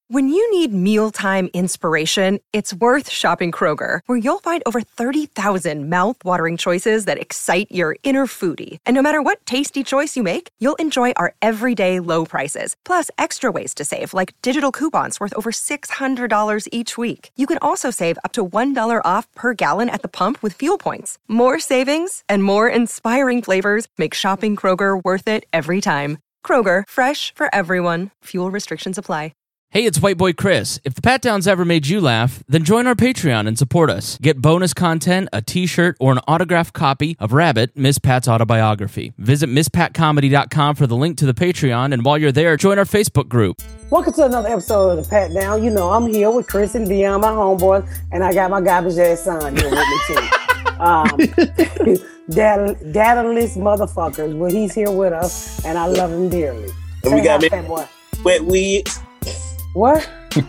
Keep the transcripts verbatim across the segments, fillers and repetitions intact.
When you need mealtime inspiration, it's worth shopping Kroger, where you'll find over thirty thousand mouth-watering choices that excite your inner foodie. And no matter what tasty choice you make, you'll enjoy our everyday low prices, plus extra ways to save, like digital coupons worth over six hundred dollars each week. You can also save up to one dollar off per gallon at the pump with fuel points. More savings and more inspiring flavors make shopping Kroger worth it every time. Kroger, fresh for everyone. Fuel restrictions apply. Hey, it's White Boy Chris. If the Pat Downs ever made you laugh, then join our Patreon and support us. Get bonus content, a t-shirt, or an autographed copy of Rabbit, Miss Pat's autobiography. Visit miss pat comedy dot com for the link to the Patreon, and while you're there, join our Facebook group. Welcome to another episode of the Pat Down. You know, I'm here with Chris and Dion, my homeboys, and I got my garbage ass son here with me too. Um, data, dataless motherfuckers, but he's here with us, and I love him dearly. And Say we got hi, boy. Wet wigs. What?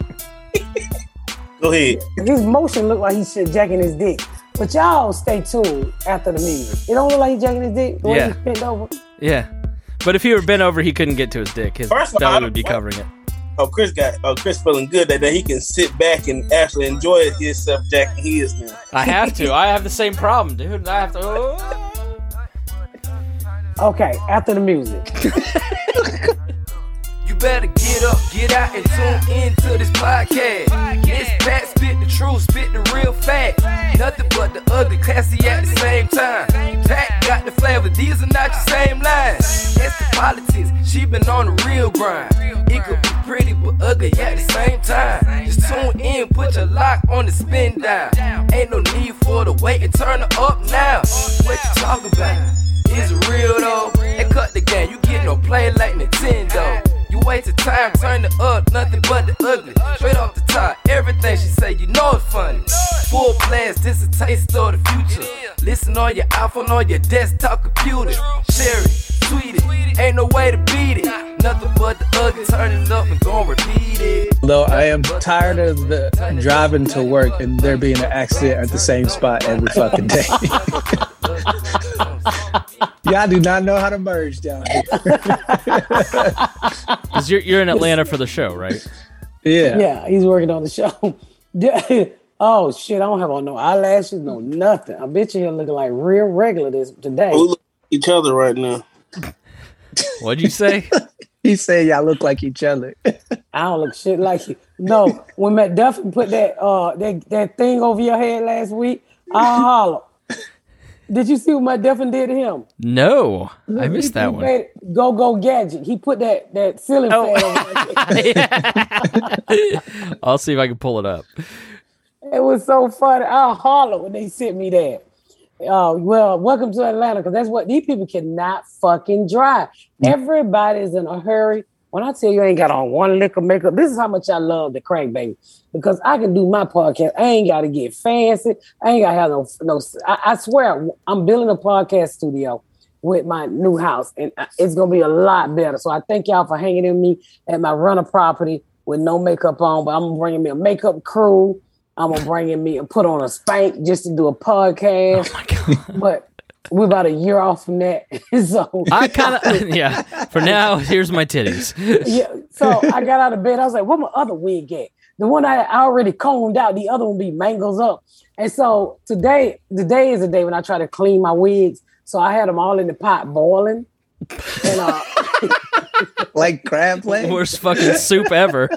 Go ahead. His motion looked like he's jacking his dick. But y'all stay tuned after the music. It don't look like he's jacking his dick the way Yeah. he's bent over. Yeah. But if he were bent over, he couldn't get to his dick. His First of all, belly I would be don't- covering it. Oh, Chris got. Oh, Chris feeling good that, that he can sit back and actually enjoy himself jacking his now. I have to. I have the same problem, dude. I have to. Oh. Okay, after the music. You better get up, get out, and tune into this podcast. It's Pat, spit the truth, spit the real fact. Nothing but the ugly, classy at the same time. Pat got the flavor, these are not your same lines. It's the politics, she been on the real grind. It could be pretty but ugly at the same time. Just tune in, put your lock on the spin down. Ain't no need for the wait and turn it up now. What you talk about? Is it real though? And cut the game, you get no play like Nintendo. You wasted time, turn it up, nothing but the ugly. Straight off the top, everything she say, you know it's funny. Full blast, this a taste of the future. Listen on your iPhone, on your desktop computer. Share it, tweet it, ain't no way to beat it. Nothing but the ugly, turn it up and gon' repeat it. Though I am tired of the driving to work and there being an accident at the same spot every fucking day. Y'all do not know how to merge down here. Because you're, you're in Atlanta for the show, right? Yeah. Yeah, he's working on the show. Oh, shit, I don't have on no eyelashes, no nothing. I bet you here looking like real regular this today. We look at each other right now. What'd you say? He said y'all look like each other. I don't look shit like you. No, when Matt Duffy put that uh that, that thing over your head last week, I holler. Did you see what Matt Duffy did to him? No, I missed He- that he one. made Go Go Gadget. He put that that ceiling Oh. fan over my head. I'll see if I can pull it up. It was so funny. I holler when they sent me that. Uh, well, welcome to Atlanta, because that's what these people cannot fucking drive. Everybody's in a hurry. When I tell you I ain't got on one lick of makeup, this is how much I love the Crank Baby. Because I can do my podcast. I ain't got to get fancy. I ain't got to have no, no I, I swear, I'm building a podcast studio with my new house, and it's going to be a lot better. So I thank y'all for hanging in me at my rental property with no makeup on, but I'm bringing me a makeup crew. I'm going to bring in me and put on a spank just to do a podcast. Oh my God. But we're about a year off from that. so I kind of, yeah. For now, here's my titties. yeah. So I got out of bed. I was like, "Where my other wig at? The one I, I already combed out. The other one be mangles up." And so today, today is the day when I try to clean my wigs. So I had them all in the pot boiling. And uh, Like crab leg? Worst fucking soup ever.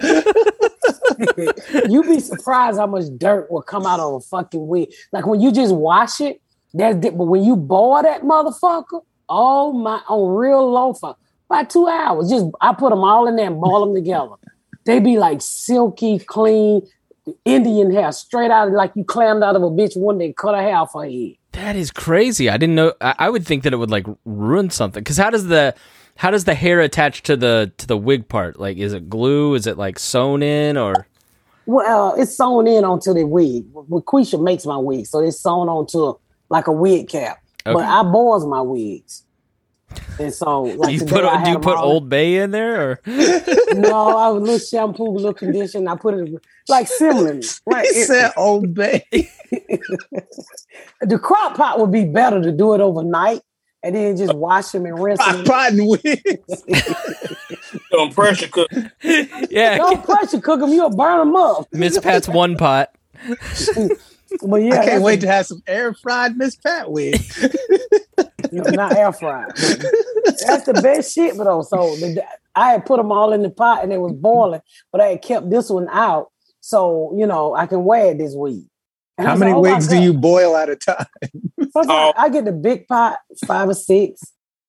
you'd be surprised how much dirt will come out of a fucking wig. Like when you just wash it, that's di- but when you boil that motherfucker, oh my, on real low for about two hours. Just I put them all in there and boil them together. They be like silky, clean, Indian hair, straight out of like you clammed out of a bitch one day, cut her hair off her head. That is crazy. I didn't know. I, I would think that it would like ruin something. Because how does the how does the hair attach to the to the wig part? Like, is it glue? Is it like sewn in or? Well, uh, it's sewn in onto the wig. Well, Quisha makes my wig, so it's sewn onto like a wig cap. Okay. But I boils my wigs, and so like do you today put I do had you them put all- Old Bay in there or? No, I was a little shampoo, a little condition. I put it like similar. Right. He said Old Bay. The crock pot would be better to do it overnight and then just wash them and rinse them. Pot and wigs. Don't pressure cook. Yeah. Don't pressure cook them. You'll burn them up. Miss Pat's one pot. But yeah, I can't wait a, to have some air fried Miss Pat wigs. no, not air fried. That's the best shit, but though. So the, I had put them all in the pot and it was boiling, but I had kept this one out, so you know I can wear it this week. And How I many like, oh wigs do you boil at a time? Sometimes Oh. I get the big pot, five or six,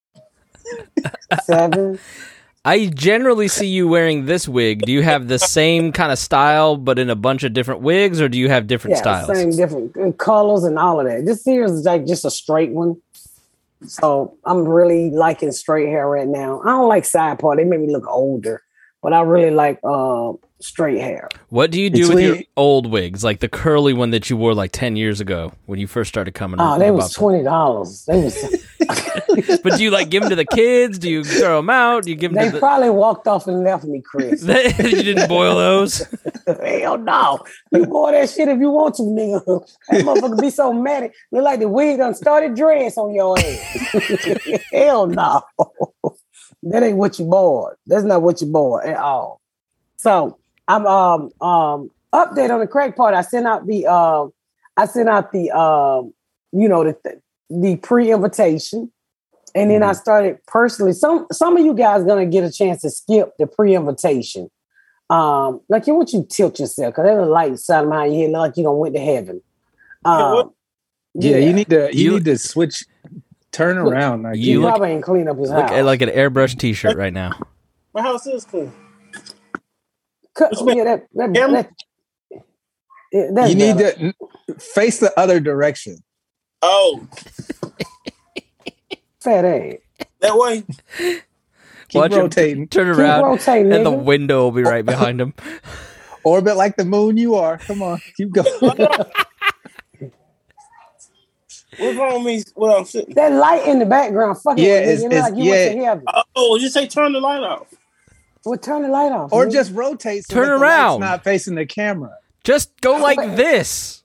seven. I generally see you wearing this wig. Do you have the same kind of style, but in a bunch of different wigs, or do you have different Yeah, styles? same different uh, colors and all of that. This here is like just a straight one. So I'm really liking straight hair right now. I don't like side part. They make me look older, but I really like uh, straight hair. What do you do with Between- your old wigs, like the curly one that you wore like ten years ago when you first started coming Oh, up? they was twenty dollars. They was. But do you like give them to the kids? Do you throw them out? Do you give them They to the... probably walked off and left me, Chris. You didn't boil those? Hell no. You boil that shit if you want to, nigga. That motherfucker be so mad. Look like the wig done started dress on your ass. Hell no. That ain't what you boiled. That's not what you boiled at all. So I'm um um update on the crack part. I sent out the um I sent out the um you know the the pre-invitation. And then I started personally. Some some of you guys gonna get a chance to skip the pre-invitation. Um, like you want you to tilt yourself because there's a light shining behind your head, look like you don't went to heaven. Um, Yeah, you need to you, You- need to switch, turn around. Like He You look- probably ain't clean up his Look house. at like an airbrush T-shirt right now. My house is clean. Cut, What's my- yeah, that, that, Camera? that, yeah, that's you need better. to face the other direction. Oh, Fat ass. that way. Keep Watch him rotating. Turn Keep around, rotating, and the nigga. window will be right behind him. Orbit like the moon you are. Come on, keep going. What's wrong with me? Well, I'm sitting. That light in the background, fucking Yeah, with me. it's- You look it's- like you yeah. went to heaven. Oh, you say turn the light off. Well, turn the light off. Or nigga. just rotate. So Turn that the light's around. not facing the camera. Just go like this.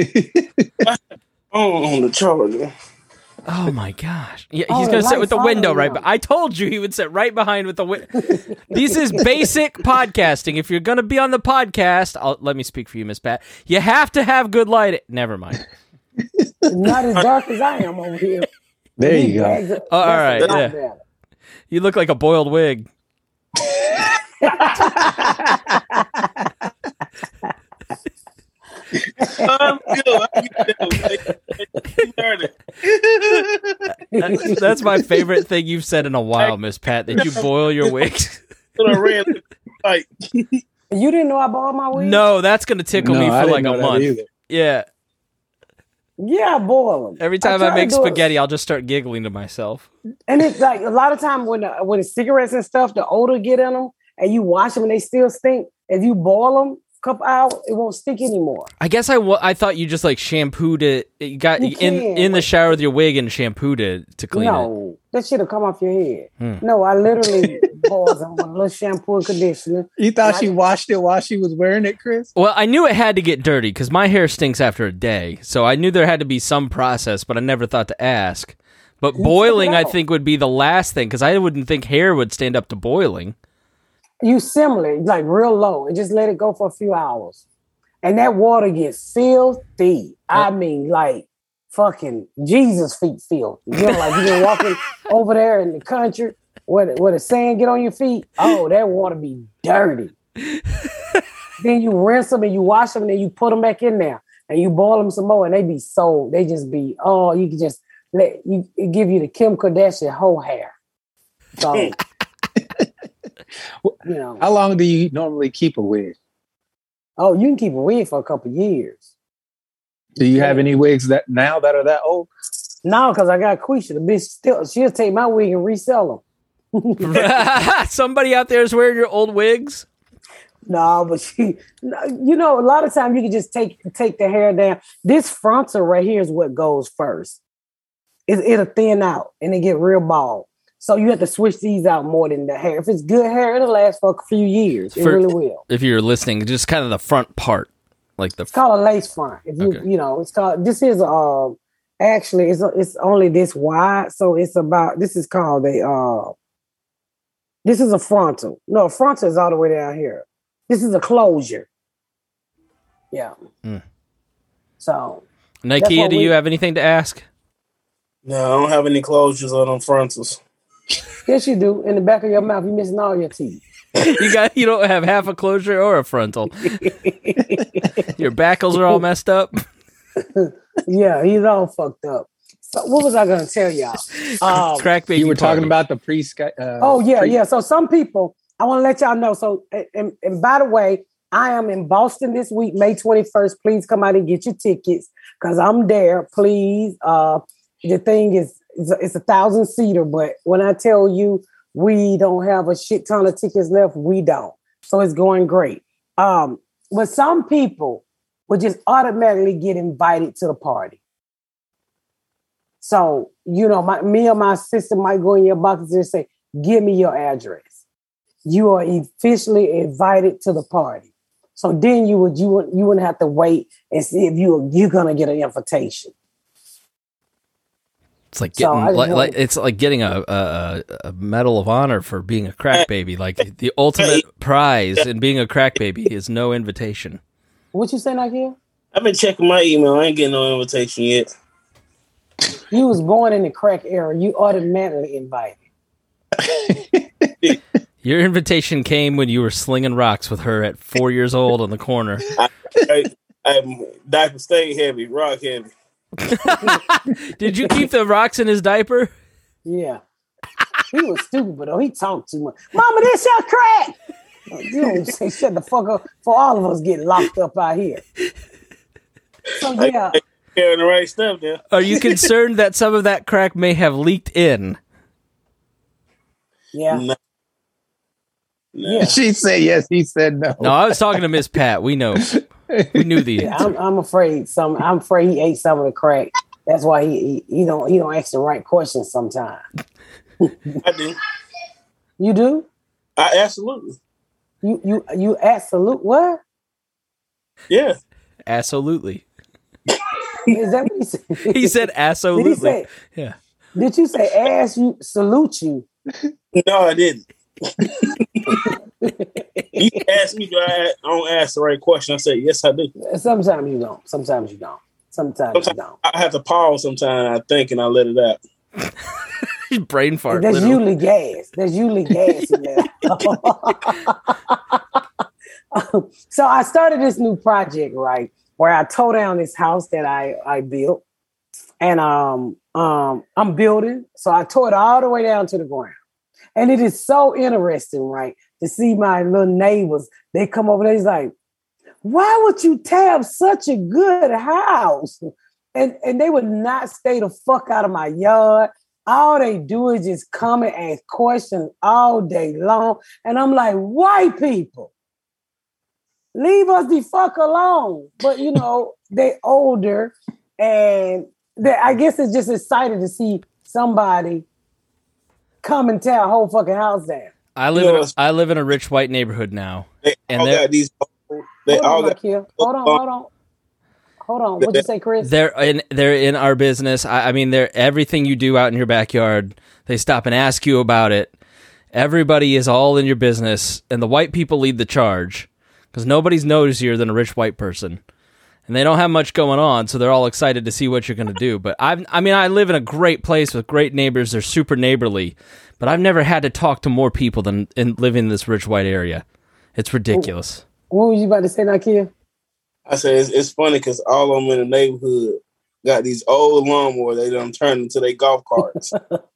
Oh, on the charger. Oh my gosh! Yeah, Oh, he's the gonna sit light with the following window right. him. Be- I told you he would sit right behind with the window. This is basic podcasting. If you're gonna be on the podcast, I'll, let me speak for you, Miss Pat. You have to have good light. Never mind. Not as dark as I am over here. There He you go. bags up- Oh, all that's a right, lot yeah. better. You look like a boiled wig. I'm good. I'm good. You heard it. That's, that's my favorite thing you've said in a while, Miss Pat. That you boil your wigs. To the red light. You didn't know I bought my wig? No, that's gonna tickle No, me I for didn't like know a that month. either. Yeah. Yeah, I boil them. Every time try I, to make do it. spaghetti, I'll just start giggling to myself. And it's like a lot of time when the, when the cigarettes and stuff, the odor get in them, and you wash them and they still stink. If you boil them a couple hours, it won't stink anymore. I guess I, wa- I thought you just like shampooed it. You got You in can. in the shower with your wig and shampooed it to clean it. No, that shit'll come off your head. Hmm. No, I literally boiled them with a little shampoo and conditioner. You thought she washed it while she was wearing it, Chris? Well, I knew it had to get dirty because my hair stinks after a day. So I knew there had to be some process, but I never thought to ask. But You boiling, check it I out. think, would be the last thing because I wouldn't think hair would stand up to boiling. You simmer it like real low and just let it go for a few hours. And that water gets filthy. I mean, like fucking Jesus feet filth. You know, like you've been walking over there in the country where the, where the sand get on your feet. Oh, that water be dirty. Then you rinse them and you wash them and then you put them back in there and you boil them some more and they be so, they just be, oh, you can just let, you it give you the Kim Kardashian whole hair. So, you know. How long do you normally keep a wig? Oh, you can keep a wig for a couple years. Do you have any wigs that now that are that old? No, because I got Quisha. The bitch still, she'll take my wig and resell them. Somebody out there is wearing your old wigs. No, but she, no, you know, a lot of times you can just take take the hair down. This frontal right here is what goes first. It, it'll thin out and it get real bald. So you have to switch these out more than the hair. If it's good hair, it'll last for a few years. It For- really will. If you're listening, just kind of the front part, like the. It's called a lace front. If you, Okay. you know, it's called. This is a um, Actually, it's it's only this wide, so it's about. This is called a. Uh, this is a frontal. No, frontal is all the way down here. This is a closure. Yeah. Mm. So. Nakia, do we, you have anything to ask? No, I don't have any closures on them frontals. Yes, you do. In the back of your mouth, you're missing all your teeth. you got you don't have half a closure or a frontal. Your backles are all messed up. Yeah, he's all fucked up. So what was I going to tell y'all? Um, Crack baby. You were party. talking about the pre sky. Uh, oh yeah, pre- yeah. So some people, I want to let y'all know. So and, and by the way, I am in Boston this week, May twenty-first. Please come out and get your tickets because I'm there. Please. Uh, the thing is, it's a, it's a thousand seater, but when I tell you we don't have a shit ton of tickets left, we don't. So it's going great. Um, but some people would just automatically get invited to the party. So, you know, my, me or my sister might go in your box and say, give me your address. You are officially invited to the party. So then you would you would you wouldn't have to wait and see if you you're gonna get an invitation. It's like getting so like, like it's like getting a, a a medal of honor for being a crack baby. Like the ultimate prize in being a crack baby is no invitation. What you saying, Nakia? I've been checking my email. I ain't getting no invitation yet. You was born in the crack era. You automatically invited. Your invitation came when you were slinging rocks with her at four years old on the corner. I, I, I'm diaper stay heavy, rock heavy. Did you keep the rocks in his diaper? Yeah. He was stupid, but oh, he talked too much. Mama, this your crack. You don't say shut the fuck up for all of us get locked up out here. So yeah. Carrying the right stuff there. Are you concerned that some of that crack may have leaked in? Yeah. No. No. Yeah. She said yes. He said no. No, I was talking to Miss Pat. We know. We knew the. Yeah, I'm, I'm afraid. Some. I'm afraid he ate some of the crack. That's why he he, he don't he don't ask the right questions sometimes. I do. You do? I absolutely. You you you absolute what? Yeah. Absolutely. Is that what he said? He said absolutely. Did he say, yeah. Did you say ass you salute you? No, I didn't. You asked me, do I, I don't ask the right question? I said, yes, I do. Sometimes you don't. Sometimes you don't. Sometimes, Sometimes you don't. I have to pause sometimes, I think, and I let it out. Brain fart. There's literally. usually gas. There's usually gas in there. So I started this new project, right, where I tore down this house that I, I built. And um, um, I'm building. So I tore it all the way down to the ground. And it is so interesting, right, to see my little neighbors. They come over there, he's like, why would you tear up such a good house? And, and they would not stay the fuck out of my yard. All they do is just come and ask questions all day long. And I'm like, white people, leave us the fuck alone. But, you know, they older and they, I guess it's just excited to see somebody come and tear a whole fucking house down. I live in a, I live in a rich white neighborhood now. They and all got these. They hold all on, got. Hold on, hold on. Hold on. What'd you say, Chris? They're in they're in our business. I, I mean, they're everything you do out in your backyard. They stop and ask you about it. Everybody is all in your business, and the white people lead the charge because nobody's nosier than a rich white person, and they don't have much going on, so they're all excited to see what you're going to do. But I, I mean, I live in a great place with great neighbors. They're super neighborly, but I've never had to talk to more people than in living in this rich white area. It's ridiculous. What were you about to say, Nakia? I said it's, it's funny because all of them in the neighborhood got these old lawnmowers. They done turned into their golf carts.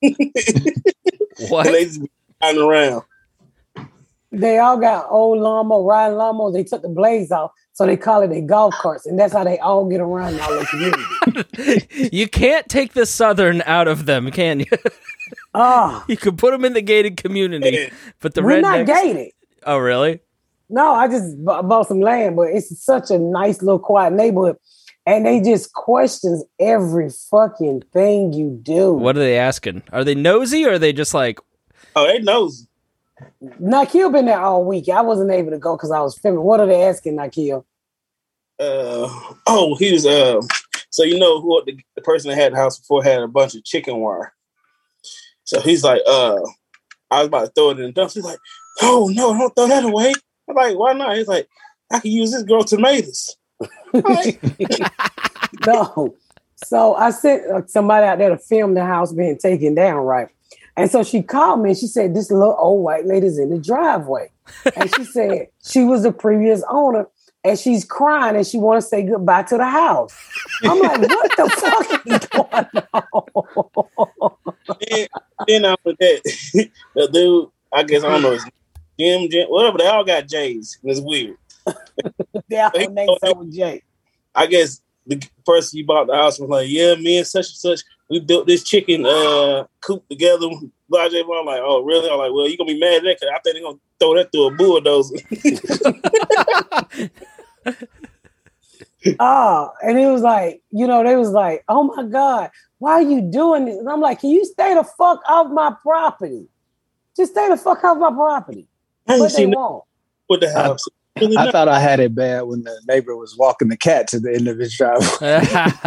What? And they just be riding around. They all got old lawnmower, riding lawnmowers. They took the blades off, so they call it a golf carts, and that's how they all get around in all the community. You can't take the Southern out of them, can you? Ah, You could put them in the gated community, but the we're rednecks... not gated. Oh, really? No, I just b- bought some land, but it's such a nice little quiet neighborhood. And they just questions every fucking thing you do. What are they asking? Are they nosy or are they just like... Oh, they knows. Nakia been there all week. I wasn't able to go because I was filming. What are they asking, Nakia? Uh, oh, he was uh, So you know who the, the person that had the house before had a bunch of chicken wire. So he's like, uh, I was about to throw it in the dumpster. He's like, no, no, don't throw that away. I'm like, why not? He's like, I can use this girl tomatoes. Like, no. So I sent uh, somebody out there to film the house being taken down, right? And so she called me and she said, this little old white lady's in the driveway. And she said she was the previous owner and she's crying and she want to say goodbye to the house. I'm like, what the fuck is going on? then, then after that, the dude, I guess, I don't know, his Jim, Jim, whatever, they all got J's. It's weird. They all named so with J. I guess the person you bought the house was like, yeah, me and such and such, we built this chicken uh, coop together. Blah, blah, blah. I'm like, oh, really? I'm like, well, you're going to be mad at that because I think they're going to throw that through a bulldozer. Oh, and it was like, you know, they was like, oh my God, why are you doing this? And I'm like, can you stay the fuck off my property? Just stay the fuck off my property. But they won't. With the house. I, I thought I had it bad when the neighbor was walking the cat to the end of his driveway.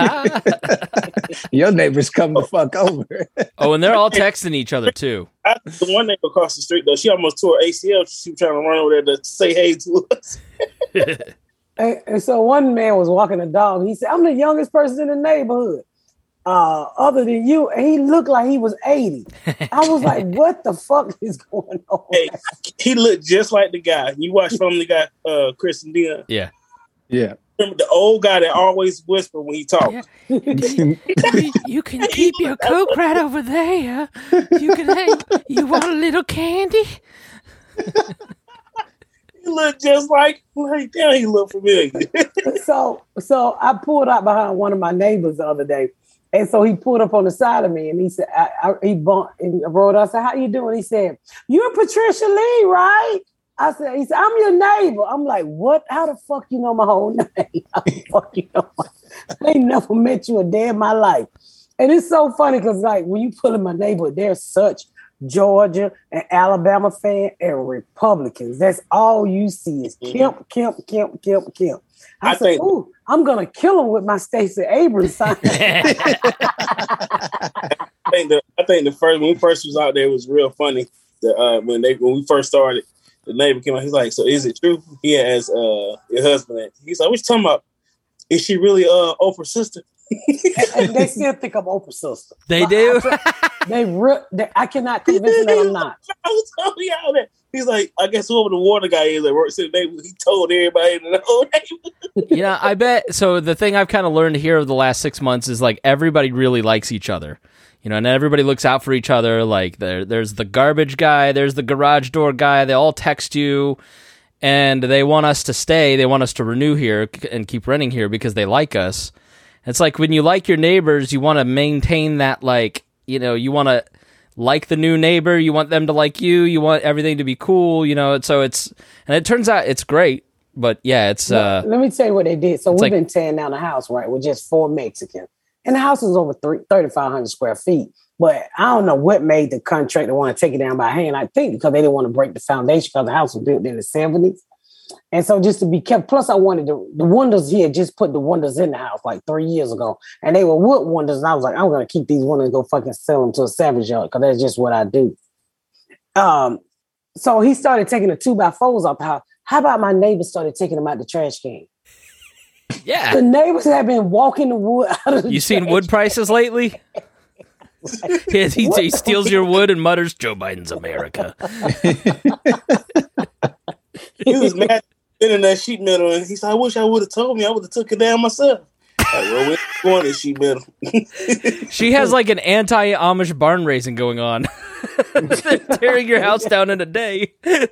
Your neighbors come the fuck over. Oh, and they're all texting each other too. I, the one neighbor across the street, though, she almost tore A C L. She was trying to run over there to say hey to us. and, and so one man was walking a dog. He said, I'm the youngest person in the neighborhood. Uh, other than you, and he looked like he was eighty. I was like, what the fuck is going on? Hey, he looked just like the guy. You watch Family Guy, uh, Chris and Dion. Yeah. Yeah. Remember the old guy that always whispered when he talked? Yeah. you, you can keep your Coke right over there. You can hang. You want a little candy? He looked just like, like damn, he looked familiar. so, so I pulled out behind one of my neighbors the other day. And so he pulled up on the side of me and he said, I, I, he bumped and rode. I said, how you doing? He said, you're Patricia Lee, right? I said, he said, I'm your neighbor. I'm like, what? How the fuck you know my whole name? How the fuck you know my I ain't never met you a day in my life. And it's so funny because like when you pull in my neighborhood, there's such Georgia and Alabama fan and Republicans. That's all you see is Kemp, Kemp, Kemp, Kemp, Kemp. I, I said, think, ooh, I'm going to kill him with my Stacey Abrams sign. I think the I think the first when we first was out there it was real funny. The, uh, when they when we first started, the neighbor came out. He's like, "So is it true?" He asked uh, your husband. He's like, "What you talking about? Is she really uh Oprah's sister?" And they still think I'm Oprah's sister. They but do. I, they, re- they I cannot convince them that I'm not. I was telling y'all that. He's like, I guess whoever the water guy is that works in the neighborhood, he told everybody in the whole neighborhood. You know, I bet. So the thing I've kind of learned here over the last six months is like everybody really likes each other. You know, and everybody looks out for each other. Like there, there's the garbage guy, there's the garage door guy. They all text you, and they want us to stay. They want us to renew here and keep renting here because they like us. It's like when you like your neighbors, you want to maintain that. Like, you know, you want to like the new neighbor. You want them to like you. You want everything to be cool. You know, so it's and it turns out it's great. But yeah, it's. Uh, Let me tell you what they did. So we've like, been tearing down the house, right, with just four Mexicans. And the house is over thirty-five hundred square feet. But I don't know what made the contractor want to take it down by hand. I think because they didn't want to break the foundation because the house was built in the seventies. And so just to be kept, plus I wanted the, the windows, he had just put the windows in the house like three years ago. And they were wood windows. And I was like, I'm going to keep these windows and go fucking sell them to a savage yard because that's just what I do. Um, So he started taking the two by fours out the house. How about my neighbors started taking them out the trash can? Yeah. The neighbors have been walking the wood out of the You seen wood prices lately? he, he, he steals your wood and mutters, Joe Biden's America. He was mad in that sheet metal, and he said, I wish I would have told me. I would have took it down myself. Like, well, we're going to sheet metal. She has like an anti-Amish barn raising going on. Tearing your house down in a day. And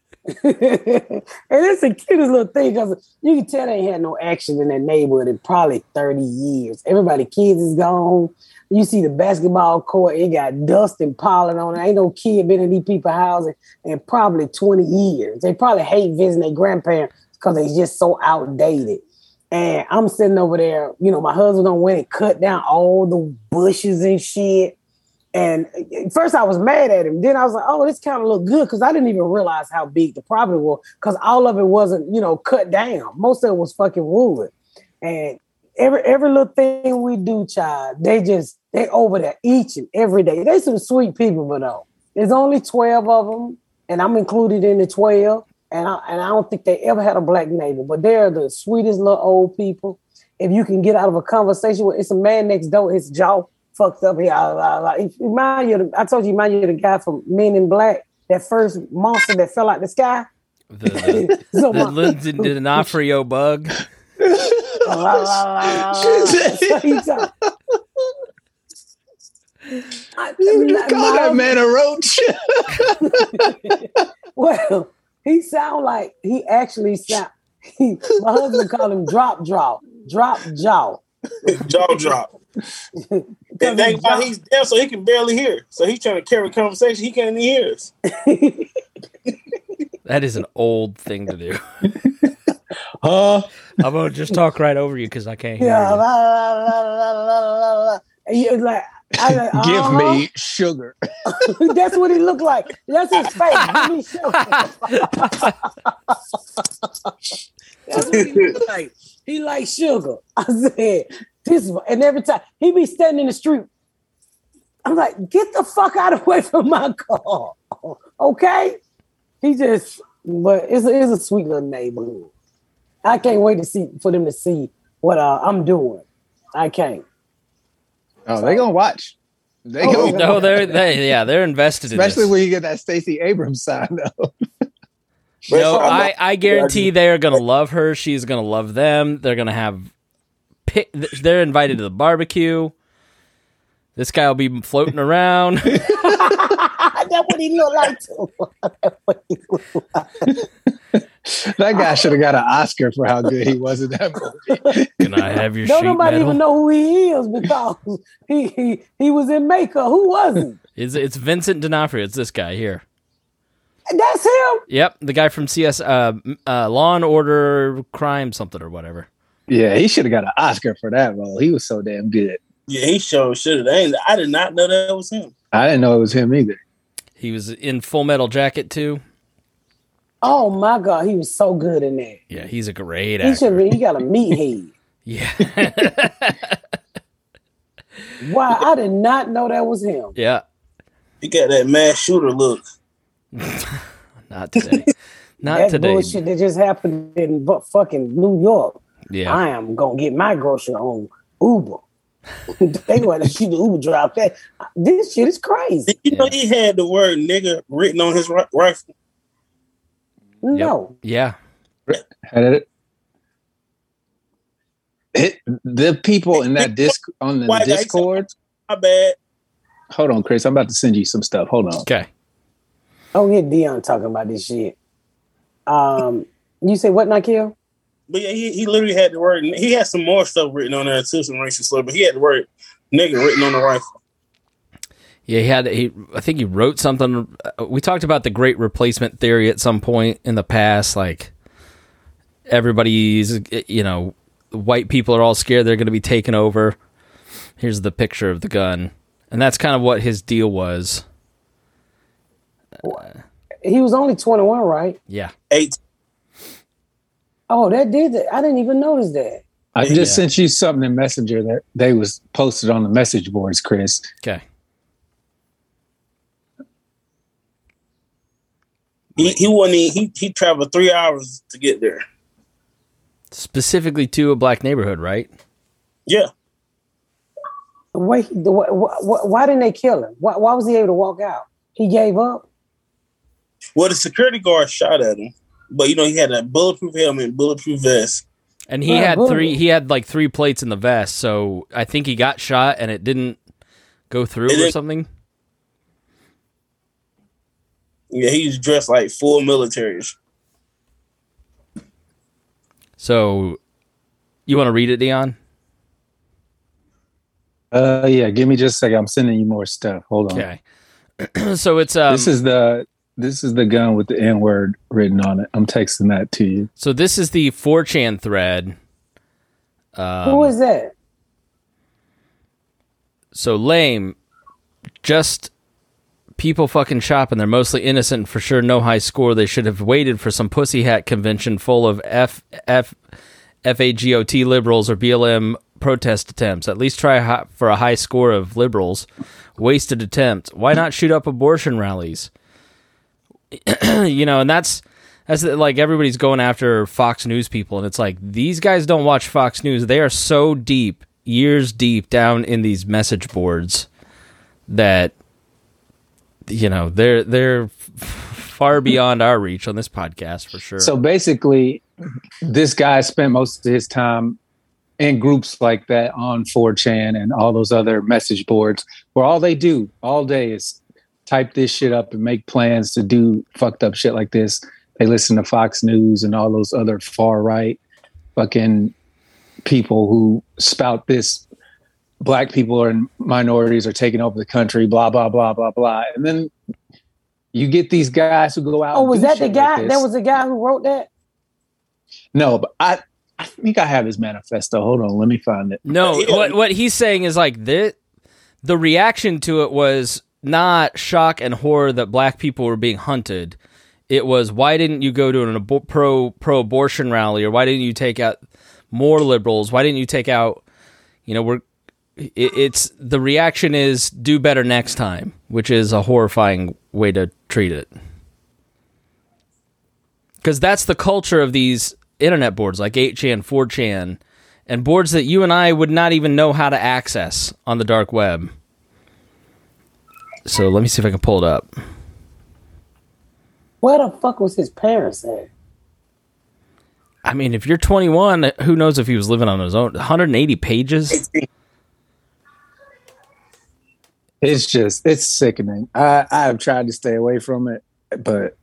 it's the cutest little thing because you can tell they ain't had no action in that neighborhood in probably thirty years. Everybody, kids is gone. You see the basketball court, it got dust and pollen on it. Ain't no kid been in these people's houses in probably twenty years. They probably hate visiting their grandparents because they just so outdated. And I'm sitting over there, you know, my husband done went and cut down all the bushes and shit. And first I was mad at him. Then I was like, oh, this kind of look good because I didn't even realize how big the property was because all of it wasn't, you know, cut down. Most of it was fucking wood. And every every little thing we do, child, they just they over there each and every day. They some sweet people, but though there's only twelve of them, and I'm included in the twelve. And I and I don't think they ever had a black neighbor, but they're the sweetest little old people. If you can get out of a conversation with, it's a man next door, his jaw fucked up. He, uh, uh, he remind you. Of, I told you, remind you of the guy from Men in Black, that first monster that fell out the sky. The, the, so the Lindsay D'Onofrio bug. I, you call my, that man a roach? Well, he sound like he actually sound. He, my husband called him drop jaw, drop jaw, jaw drop. And that's why he's deaf, so he can barely hear. So he's trying to carry a conversation. He can't even hear us. That is an old thing to do. Huh? I'm gonna just talk right over you because I can't hear yeah, you. La, la, la, la, la, la. And he was like, I like uh-huh. Give me sugar. That's what he looked like. That's his face. Give me sugar. That's what he looked like. He like sugar. I said, this is, and every time he be standing in the street, I'm like, get the fuck out of the way from my car. Okay? He just, but it's a, it's a sweet little neighborhood. I can't wait to see for them to see what uh, I'm doing. I can't. Oh, they gonna watch. They Oh, gonna No, they're they yeah they're invested especially in this. when you get that Stacey Abrams sign though. No, I, I guarantee they are gonna love her. She's gonna love them. They're gonna have pick. They're invited to the barbecue. This guy will be floating around. That's what he looked like too. That's what he looked like. That guy should have got an Oscar for how good he was in that movie. Can I have your Don't sheet nobody metal? even know who he is because he he, he was in makeup. Who was he? It's, it's Vincent D'Onofrio. It's this guy here. That's him. Yep, the guy from C S uh, uh, Law and Order Crime something or whatever. Yeah, he should have got an Oscar for that role. He was so damn good. Yeah, he sure should have. I did not know that was him. I didn't know it was him either. He was in Full Metal Jacket too. Oh my God, he was so good in that. Yeah, he's a great He actor. should. He got a meathead. Yeah. Wow, I did not know that was him. Yeah. He got that mass shooter look. Not today. Not that today. bullshit that just happened in bu- fucking New York. Yeah. I am gonna get my grocery on Uber. They want to see the Uber drop that. This shit is crazy. Did you know he had the word nigga written on his ri- rifle? No. Yeah. Had it, it, the people in that disc on the White guy, Discord. My bad. Hold on, Chris. I'm about to send you some stuff. Hold on. Okay. Oh, yeah, Dion talking about this shit. Um, you say what, Nikhil? But yeah, he, he literally had the word. He had some more stuff written on there too, some racist slur. But he had the word nigga written on the rifle. Yeah, he had. He, I think he wrote something. We talked about the Great Replacement theory at some point in the past. Like everybody's, you know, white people are all scared they're going to be taken over. Here's the picture of the gun, and that's kind of what his deal was. Uh, He was only twenty-one, right? yeah. Eight. Oh, that did it. I didn't even notice that. I Yeah. just sent you something in Messenger that they was posted on the message boards, Chris. Okay. He he wasn't. Even, he he traveled three hours to get there. Specifically to a black neighborhood, right? Yeah. Wait, the, wh- wh- why didn't they kill him? Why, why was he able to walk out? He gave up? Well, the security guard shot at him, but you know he had a bulletproof helmet, bulletproof vest. And he Yeah, had boom. three. He had like three plates in the vest, so I think he got shot and it didn't go through It or didn't- something. Yeah, he was dressed like full military. So, you want to read it, Dion? Uh, yeah. Give me just a second. I'm sending you more stuff. Hold on. Okay. So it's um. this is the this is the gun with the N word written on it. I'm texting that to you. So this is the four chan thread. Um, Who is that? So lame. Just people fucking shopping. They're mostly innocent and for sure no high score. They should have waited for some pussy hat convention full of F F F A G O T liberals or B L M protest attempts. At least try hi- for a high score of liberals. Wasted attempt. Why not shoot up abortion rallies? You know, and that's that's like everybody's going after Fox News people, and it's like these guys don't watch Fox News. They are so deep, years deep down in these message boards that you know they're they're far beyond our reach on this podcast for sure. So basically, this guy spent most of his time in groups like that on four chan and all those other message boards where all they do all day is type this shit up and make plans to do fucked up shit like this. They listen to Fox News and all those other far right fucking people who spout this. Black people and minorities are taking over the country, blah, blah, blah, blah, blah. And then you get these guys who go out. Oh, was that the guy? Like that was the guy who wrote that? No, but I, I think I have his manifesto. Hold on, let me find it. No, what what he's saying is like the the reaction to it was not shock and horror that black people were being hunted. It was, why didn't you go to an abo- pro pro abortion rally, or why didn't you take out more liberals? Why didn't you take out? You know, we're it, it's the reaction is do better next time, which is a horrifying way to treat it. Because that's the culture of these internet boards like eight chan, four chan, and boards that you and I would not even know how to access on the dark web. So let me see if I can pull it up. Where the fuck was his parents at? I mean, if you're twenty-one, who knows if he was living on his own? one hundred eighty pages? It's just, it's sickening. I, I've tried to stay away from it, but,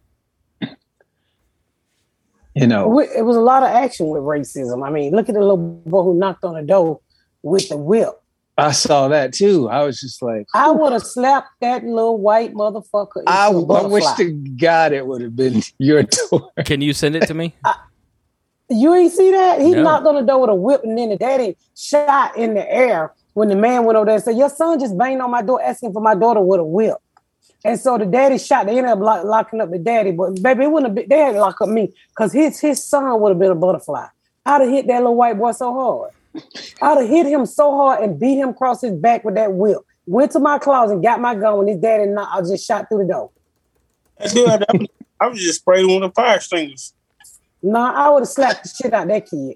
you know. It was a lot of action with racism. I mean, look at the little boy who knocked on the door with the whip. I saw that too. I was just like, I would have slapped that little white motherfucker. I, I wish to God it would have been your door. Can you send it to me? I, you ain't see that? He no. knocked on the door with a whip, and then the daddy shot in the air when the man went over there and said, your son just banged on my door asking for my daughter with a whip. And so the daddy shot. They ended up lock, locking up the daddy. But baby, it wouldn't have been, they had to lock up me because his, his son would have been a butterfly. I'd have hit that little white boy so hard. I'd have hit him so hard and beat him across his back with that whip. Went to my closet and got my gun when his daddy knocked. I just shot through the door. That's good. I was just spraying one of the fire extinguishers. No, nah, I would have slapped the shit out of that kid.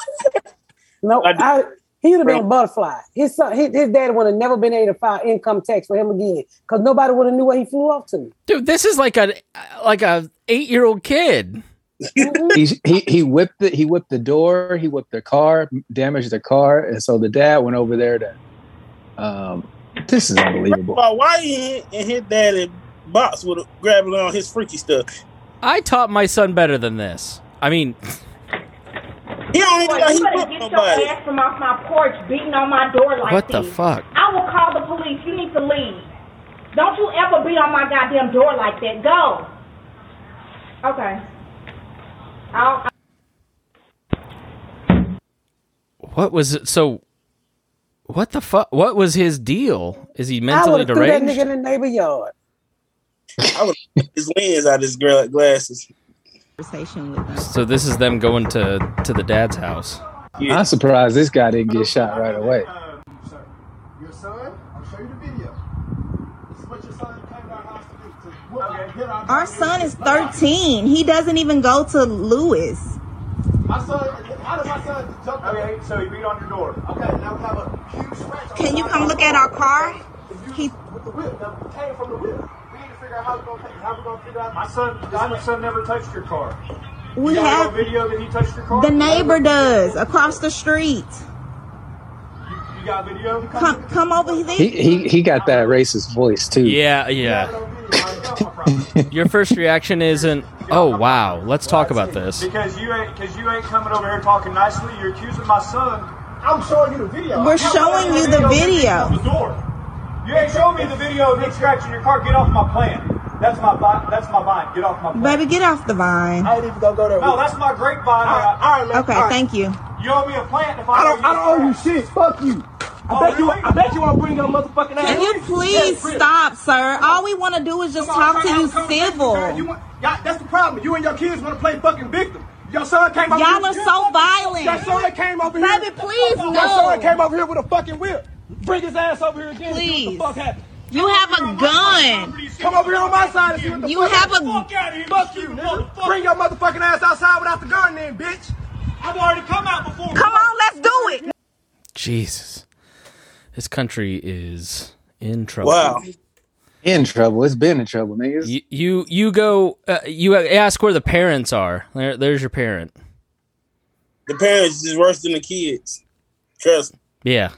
No, I, I he would have been a butterfly. His son, his, his daddy would have never been able to file income tax for him again because nobody would have knew where he flew off to. Dude, this is like a like a eight year old kid. he, he he whipped the he whipped the door, he whipped their car, damaged their car, and so the dad went over there to. Um, this is unbelievable. Why he and his daddy box would have grabbing on his freaky stuff? I taught my son better than this. I mean, he don't even know he better whipped get nobody. your ass from off my porch, beating on my door like what this. the fuck? I will call the police. You need to leave. Don't you ever beat on my goddamn door like that. Go. Okay. I'll, I'll... What was it? So, what the fuck? What was his deal? Is he mentally I would have threw that deranged? nigga in the neighbor yard. I would have his lens out of this girl at glasses. So this is them going to, to the dad's house. Yeah. I'm surprised this guy didn't get shot right away. Your son, I'll show you the video. This is what your son came to our house to do. To whoop, hit our, our son is thirteen. He doesn't even go to Lewis. My son, how did my son jump? Okay, so he beat on your door. Okay, now we have a huge scratch. Can you come look at our car? He with the whip. Now we came from the whip. We need to figure out how we're gonna take, how we're gonna figure out. My son, my son never touched your car. We you have a video that he touched your car. The neighbor does across the street. You, you got video? Come, come over here. He he he got that racist voice too. Yeah, yeah. Your first reaction isn't, oh wow, let's talk about this. Because you ain't, because you ain't coming over here talking nicely. You're accusing my son. I'm showing you the video. We're showing you the video. The door. You ain't showing me the video of him scratching your car. Get off my plan. That's my vine. That's my vine. Get off my plan. Baby, get off the vine. I ain't even gonna go there. No, that's my grapevine. All right, all right, man. Okay, all right. thank you. You owe me a plant if I, I don't. I don't owe you shit. Fuck you. I oh, bet really? you. I bet you won't bring your motherfucking ass. Can you please yeah, stop, sir? All we want to do is just on, talk to you come civil. You want, y'all, that's the problem. You and your kids want to play fucking victim. Your son came over Y'all here. are so violent. Your son came over here. Baby, please, Your no. son came over here with a fucking whip. Bring his ass over here again. Please. And see what the fuck happened. You have a gun. Come over here on my side and see what the You fuck have happened. a- Fuck you, nigga. Bring your motherfucking ass outside without the gun then, bitch. I've already come out before. Come on, let's do it. Jesus. This country is in trouble. Wow. In trouble. It's been in trouble, niggas. You you, you go, uh, you ask where the parents are. There, there's your parent. The parents is worse than the kids. Trust me. Yeah.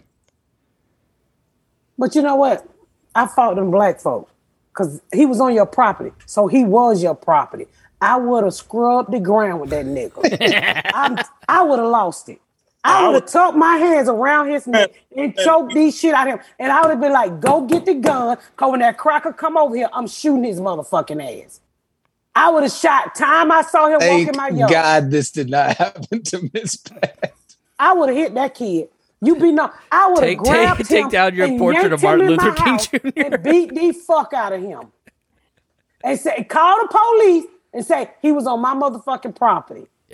But you know what? I fought them black folks because he was on your property. So he was your property. I would have scrubbed the ground with that nigga. I, I would have lost it. I would have tucked my hands around his neck and choked these shit out of him. And I would have been like, go get the gun. Because when that cracker come over here, I'm shooting his motherfucking ass. I would have shot. Time I saw him Thank walking my yard. God this did not happen to Miss Pat. I would have hit that kid. You be no. I would have Take- grabbed take- him take down your and portrait of yanked him Martin in Luther my King house Junior and beat the fuck out of him. And say, call the police and say he was on my motherfucking property. Yeah.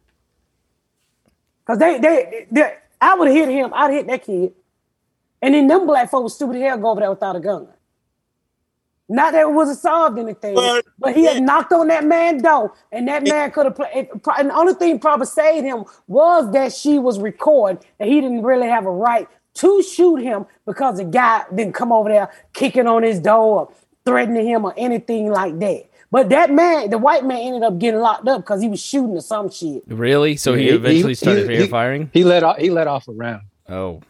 Cause they, they, they I would have hit him. I'd hit that kid. And then them black folks stupid as hell go over there without a gun. Not that it wasn't solved anything, But- but he had knocked on that man's door, and that man could have played. And the only thing probably saved him was that she was recording, and he didn't really have a right to shoot him because the guy didn't come over there kicking on his door or threatening him or anything like that. But that man, the white man, ended up getting locked up because he was shooting or some shit. Really? So he He- eventually he- started he- air he- firing? He let off, he let off a round. Oh.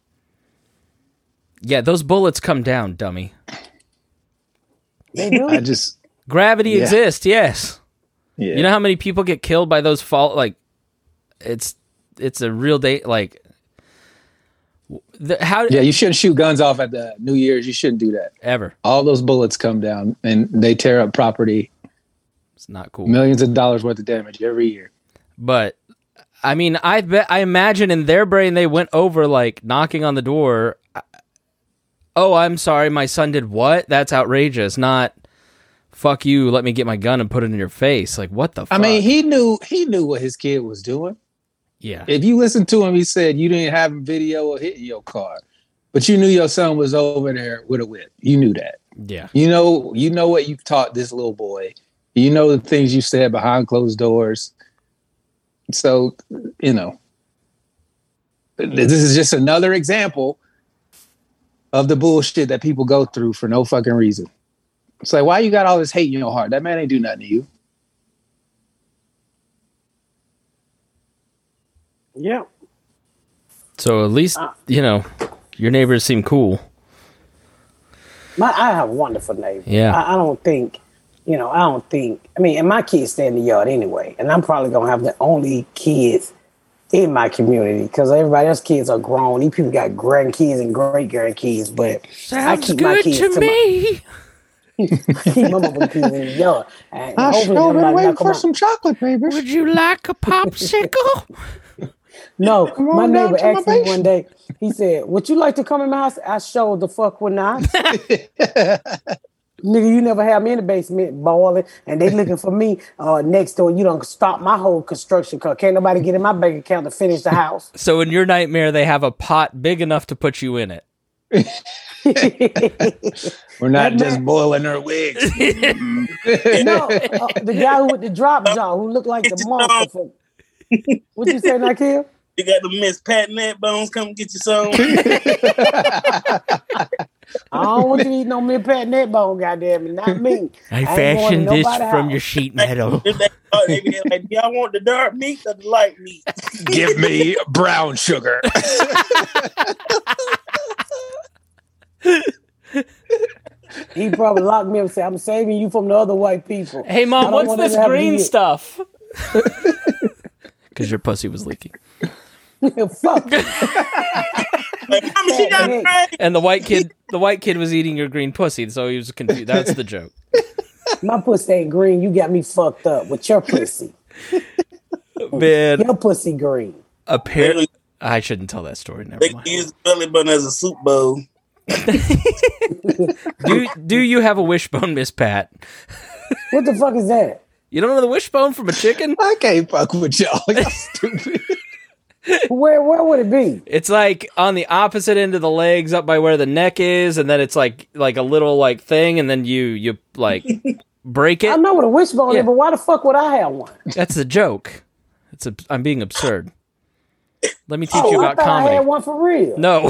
Yeah, those bullets come down, dummy. They do. I just Gravity Yeah. exists, yes. yeah. You know how many people get killed by those fall? Like, it's it's a real day. Like, the, how yeah, you shouldn't shoot guns off at the New Year's. You shouldn't do that. ever? All those bullets come down and they tear up property. It's not cool. Millions of dollars worth of damage every year. But I mean, I bet I imagine in their brain they went over like knocking on the door. Oh, I'm sorry, my son did what? That's outrageous. Not fuck you. Let me get my gun and put it in your face. Like what the? fuck? I mean, he knew he knew what his kid was doing. yeah. If you listen to him, he said you didn't have video or hitting your car, but you knew your son was over there with a whip. You knew that. Yeah. You know, you know what you've taught this little boy. You know the things you said behind closed doors. So, you know, this is just another example of the bullshit that people go through for no fucking reason. It's like, why you got all this hate in your heart? That man ain't do nothing to you. Yeah. So at least you know your neighbors seem cool. My, I have a wonderful neighbor. Yeah. I, I don't think, you know, I don't think, I mean, and my kids stay in the yard anyway, and I'm probably going to have the only kids in my community because everybody else's kids are grown. These people got grandkids and great grandkids, but I Sounds keep my good kids to to me. my, keep my motherfucking kids in the yard. And I hopefully sure been nobody waiting knock 'em for out. some chocolate, baby. Would you like a popsicle? No, Come my on down neighbor to my asked me one day, he said, would you like to come in my house? I showed the fuck would not. Nigga, you never have me in the basement boiling, and they looking for me uh, next door. You don't stop my whole construction because can't nobody get in my bank account to finish the house. So in your nightmare, they have a pot big enough to put you in it. We're not That just man- boiling her wigs. No, uh, the guy with the drop jaw who looked like the monster. For, what you say, Nakil? You got the Miss Pat Nat Bones. Come get you some. I don't want you to eat no mid pat net bone, goddamn it, not me. I ain't going to fashioned this nobody's from house. your sheet metal. If they- oh, they be like, do y'all want the dark meat or the light meat? Give me brown sugar. He probably locked me up and said, I'm saving you from the other white people. Hey, I mom, don't what's want this them to have green to stuff? Because your pussy was leaking. eat- Fuck. Like, Mama, she got Hey. right. And the white kid, the white kid was eating your green pussy, so he was confused. That's the joke. My pussy ain't green. You got me fucked up with your pussy. Man, Your pussy green. apparently, I shouldn't tell that story. Never They can mind. use the belly button as a soup bowl. Do do you have a wishbone, Miss Pat? What the fuck is that? You don't know the wishbone from a chicken? I can't fuck with y'all. Y'all stupid. Where where would it be? It's like on the opposite end of the legs, up by where the neck is, and then it's like like a little like thing, and then you you like break it. I know what a wishbone Yeah. is, but why the fuck would I have one? That's the joke. It's a, I'm being absurd. Let me teach Oh, you I about thought I comedy. had one for real. No.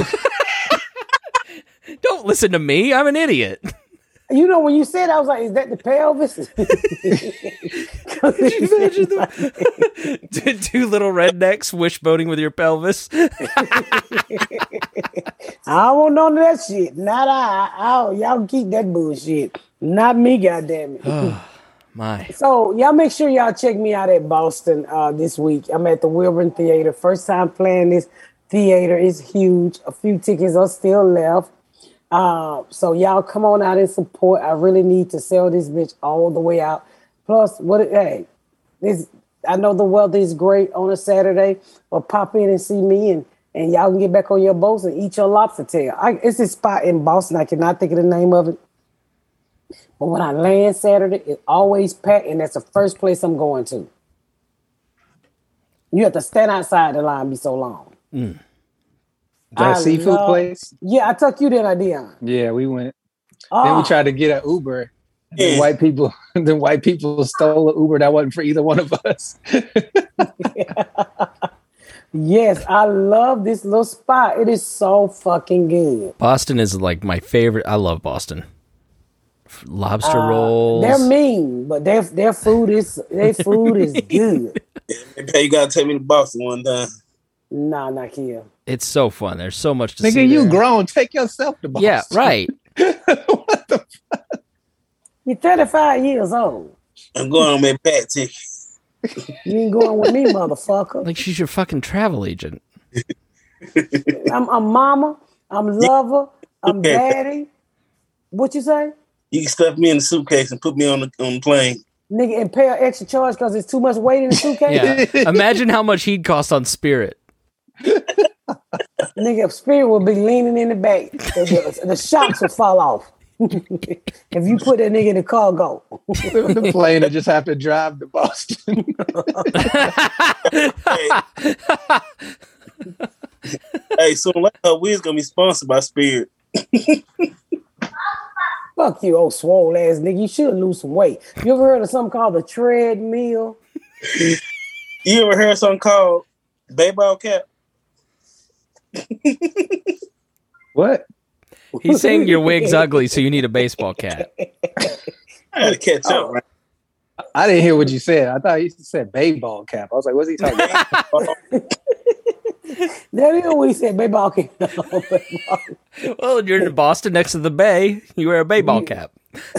Don't listen to me. I'm an idiot. You know, when you said, I was like, "Is that the pelvis?" Could you imagine the two little rednecks wishboning with your pelvis? I don't want none of that shit. Not I. I y'all keep that bullshit. Not me, goddamn it. My. So y'all make sure y'all check me out at Boston uh, this week. I'm at the Wilburn Theater. First time playing this theater. Is huge. A few tickets are still left. Uh, so y'all come on out and support. I really need to sell this bitch all the way out. Plus, what? It, hey, this I know the weather is great on a Saturday, but pop in and see me, and and y'all can get back on your boats and eat your lobster tail. I, it's this spot in Boston. I cannot think of the name of it. But when I land Saturday, it's always packed, and that's the first place I'm going to. You have to stand outside the line, be so long. Mm. That I seafood love- place? Yeah, I took you there, Dion. Yeah, we went. Oh. Then we tried to get an Uber. And Yeah. then white people, then white people stole an Uber that wasn't for either one of us. Yes, I love this little spot. It is so fucking good. Boston is like my favorite. I love Boston. Lobster Uh, rolls. They're mean, but their their food is their food is good. Hey, you gotta take me to Boston one time. Nah, not here. It's so fun. There's so much to see. Nigga, you there. grown. Take yourself to Boston. Yeah, right. You're thirty-five years old. I'm going on my back ticket. You ain't going with me, motherfucker. Like she's your fucking travel agent. I'm a mama. I'm lover. I'm Okay. daddy. What you say? You can stuff me in the suitcase and put me on the on the plane. Nigga, and pay an extra charge because there's too much weight in the suitcase? Yeah. Imagine how much he'd cost on Spirit. Nigga, Spirit will be leaning in the back. The, the, the shocks will fall off. If you put that nigga in the cargo. The plane will just have to drive to Boston. Hey, so like her we's gonna be sponsored by Spirit. Fuck you, old swole ass nigga. You should lose some weight. You ever heard of something called the treadmill? You ever heard something called baseball cap? What? He's saying your wig's ugly, so you need a baseball cap. I gotta catch up, right? I didn't hear what you said. I thought you said baseball cap. I was like, what's he talking about? That is what we said, baseball cap. Well, you're in Boston next to the bay. You wear a baseball cap.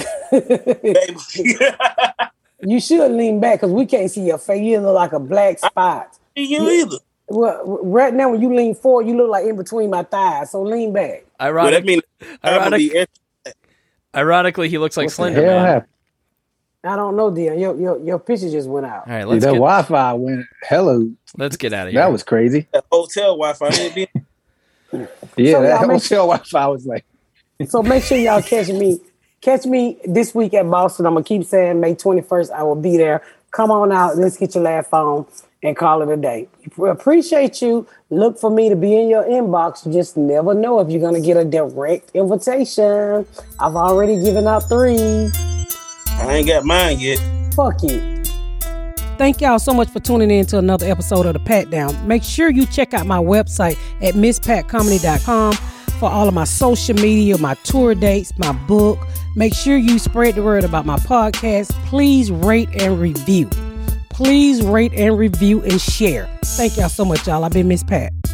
You should lean back because we can't see your face. You look like a black spot. You either. Well, right now when you lean forward, you look like in between my thighs. So lean back. Ironic, Well, that mean ironic, ironically, he looks like What the Slender hell Man. happened? I don't know, dear. Your your your picture just went out. All right, Dude, let's that get, Wi-Fi went hello. let's get out of here. That was crazy. That hotel Wi-Fi. ain't it? Yeah, So that y'all make- hotel Wi-Fi was like, So make sure y'all catch me. Catch me this week at Boston. I'm gonna keep saying May twenty-first. I will be there. Come on out. Let's get your laugh on and call it a day. Appreciate you. Look for me to be in your inbox. You just never know if you're gonna get a direct invitation. I've already given out three. I ain't got mine yet. Fuck you. Thank y'all so much for tuning in to another episode of The Pat Down. Make sure you check out my website at miss pat comedy dot com for all of my social media, my tour dates, my book. Make sure you spread the word about my podcast. Please rate and review. Please rate and review and share. Thank y'all so much, y'all. I've been Miss Pat.